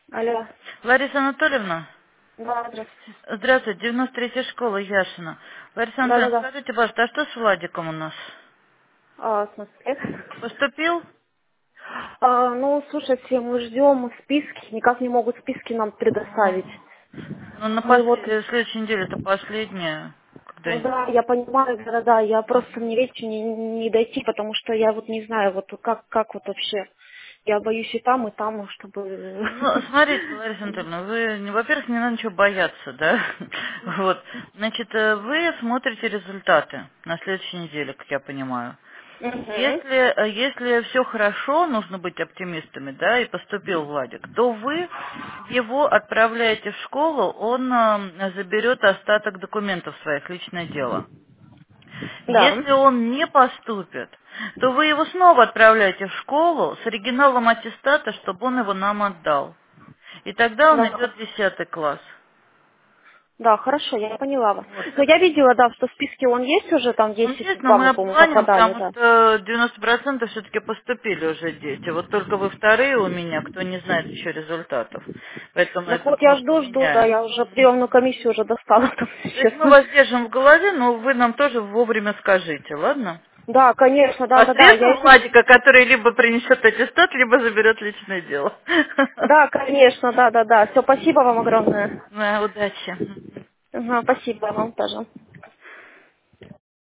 Алло. Лариса Анатольевна, Да, здравствуйте. здравствуйте, 93-я школа Яшина. Лариса Анатольевна, Да-да-да. скажите, пожалуйста, а что с Владиком у нас? В смысле? Поступил? Ну, слушайте, мы ждем списки, никак не могут списки нам предоставить. Ну, на Мы вот, следующей неделе это последняя. Когда... ну да, я понимаю, да-да-да, я просто мне, видите, не дойти, потому что я вот не знаю, вот как вот вообще. Я боюсь и там, чтобы... Ну, смотрите, Лариса Анатольевна, вы, во-первых, не надо ничего бояться, да? Вот. Значит, вы смотрите результаты на следующей неделе, как я понимаю. Мгм. Если все хорошо, нужно быть оптимистами, да, и поступил Владик, то вы его отправляете в школу, он заберет остаток документов своих, личное дело. Да, Если он не поступит, то вы его снова отправляете в школу с оригиналом аттестата, чтобы он его нам отдал. И тогда он да. идет в 10 класс. Да, хорошо, я поняла вас. Вот. Но я видела, да, что в списке он есть уже, там Он 10 есть, но 2 мы мы, по-моему, обзваниваем, попадали, потому да. что 90% все-таки поступили уже дети. Вот только вы вторые у меня, кто не знает еще результатов. Поэтому Так эту вот я кнопку жду, да, меняем. я уже приемную комиссию уже достала, там, То есть мы честно. вас держим в голове, но вы нам тоже вовремя скажите, ладно? Да, конечно, да-да-да, я Посредством если... Владика, который либо принесет аттестат, либо заберет личное дело. Да, конечно, да-да-да. Все, спасибо вам огромное. Да, удачи. Ага, спасибо вам тоже.